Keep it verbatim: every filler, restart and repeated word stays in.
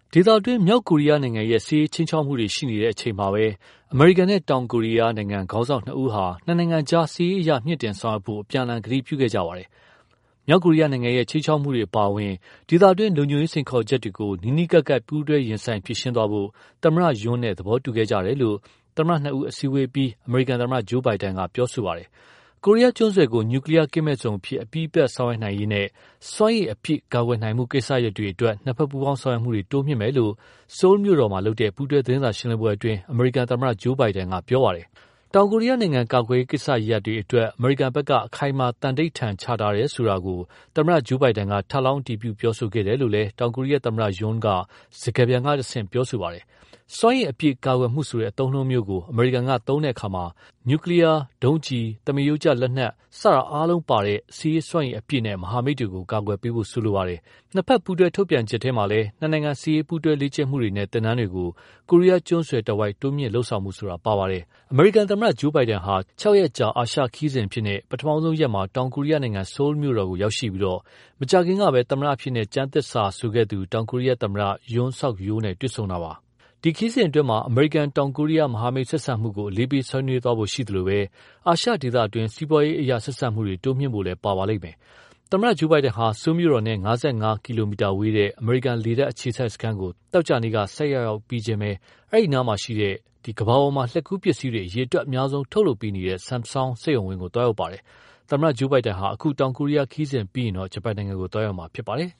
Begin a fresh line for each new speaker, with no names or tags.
ဒေသတွင်းမြောက်ကိုရီးယားနိုင်ငံရဲ့စစ်ရေးချင်းချောက်မှုတွေရှိနေတဲ့အချိန်မှာပဲအမေရိကန်နဲ့တောင်ကိုရီးယားနိုင်ငံခေါင်းဆောင်နှစ်ဦးဟာနှစ်နိုင်ငံကြားစစ်ရေးအရမြင့်တင်ဆောင်ရွက်ဖို့အပြန်အလှန်ကတိပြုခဲ့ကြပါတယ်။မြောက်ကိုရီးယားနိုင်ငံရဲ့ချင်းချောက်မှုတွေအပါအဝင်ဒေသတွင်းလုံခြုံရေးစိန်ခေါ်ချက်တွေကိုနီးနီးကပ်ကပ်ပူးတွဲရင်ဆိုင်ဖြေရှင်းသွားဖို့သမ္မတယွန်းနဲ့သဘောတူခဲ့ကြတယ်လို့သမ္မတနှစ်ဦးအစည်းအဝေးပြီးအမေရိကန်သမ္မတဂျိုးဘိုင်ဒန်ကပြောဆိုပါတယ်။ကိုရီးယားကျွန်းဆွယ်ကိုနျူကလီးယားကင်းမဲ့ဇုံအဖြစ်အပြီးအပြတ်ဆောင်ရွက်နိုင်ရေးနဲ့စွမ်းရည်အဖြစ်ကာကွယ်နိုင်မှုကိစ္စရပ်တွေအတွက်နှစ်ဖက်ပူးပေါင်းဆောင်ရွက်မှုတွေတိုးမြှင့်မယ်လို့ဆိုးလ်မြို့တော်မှာလုပ်တဲ့ပူးတွဲသတင်းစာရှင်းလင်းပွဲအတွင်းအမေရိကန်သမ္မတဂျိုးဘိုင်ဒန်ကပြောပါတယ်။တောင်ကိုရီးယားနိုင်ငံကာကွယ်ရေးကိစ္စရပ်တွေအတွက်အမေရိကန်ဘက်ကအခိုင်အမာတန်ဋိဌာန်ချထားတယ်ဆိုတာကိုသမ္မတဂျိုးဘိုင်ဒန်ကထပ်လောင်းအတည်ပြုပြောဆိုခဲ့တယ်လို့လည်းတောင်ကိုရီးယားသမ္မတယွန်းကစကားပြန်ကတဆင့်ပြောဆိုပါတယ်။စွမ်းရည်အပြည့်ကာကွယ်မှုဆိုတဲ့အသုံးအနှုန်းမျိုးကိုအမေရိကန်ကသုံးတဲ့အခါမှာနျူကလီးယားဒုံးကျည်တမယိုးကျလက်နက်စတာအားလုံးပါတဲ့စီးရေးစွမ်းရည်အပြည့်နဲ့မဟာမိတ်တွေကိုကာကွယ်ပေးဖို့ဆိုလိုပါတယ်။နှစ်ဖက်ပူးတွဲထုတ်ပြန်ချက်ထဲမှာလည်းနှစ်နိုင်ငံစီးရေးပူးတွဲလေ့ကျင့်မှုတွေနဲ့တင်နန်းတွေကိုကိုရီးယားကျွန်းဆွယ်တဝိုက်တိုးမြင့်လှုပ်ဆောင်မှုဆိုတာပါပါတယ်။အမေရိကန်သမ္မတဂျိုးဘိုင်ဒန်ဟာ၆ရက်ကြာအာရှခီးစဉ်ဖြစ်တဲ့ပထမဆုံးရက်မှာတောင်ကိုရီးယားနိုင်ငံဆိုးလ်မြို့တော်ကိုရောက်ရှိပြီးတော့မကြာခင်ကပဲသမ္မတအဖြစ်နဲ့ကျမ်းသစ္စာဆိုခဲ့သူတောင်ကိုရီးယားသမ္မတယွန်းဆော့ယိုးနဲ့တွေ့ဆုံတာပါ။ဒီခီးစဉ်အတွင်းမှာအမေရိကန်တောင်ကိုရီးယားမဟာမိတ်ဆက်ဆံမှုကိုအလေးပေးဆွေးနွေးသွားဖို့ရှိသလိုပဲအာရှဒေသအတွင်းစီးပွားရေးအရာဆက်ဆံမှုတွေတိုးမြှင့်ဖို့လည်းပါပါလိမ့်မယ်။သမ္မတဂျိုးဘိုင်ဒန်ဟာဆိုးလ်မြို့တော်နဲ့၅၅ကီလိုမီတာဝေးတဲ့အမေရိကန်လေတပ်အခြေစိုက်စခန်းကိုသောကြာနေ့ကဆိုက်ရောက်ပြီးခြင်းပဲအဲ့ဒီနားမှာရှိတဲ့ဒီကမ္ဘာပေါ်မှာလက်ကူးပစ္စည်းတွေအရေးအတွက်အများဆုံးထုတ်လုပ်ပေးနေတဲ့ Samsung စက်ရုံဝင်းကိုတွားရောက်ပါတယ်။သမ္မတဂျိုးဘိုင်ဒန်ဟာအခုတောင်ကိုရီးယားခီးစဉ်ပြီးရင်တော့ဂျပန်နိုင်ငံကိုတွားရောက်မှာဖြစ်ပါတယ်။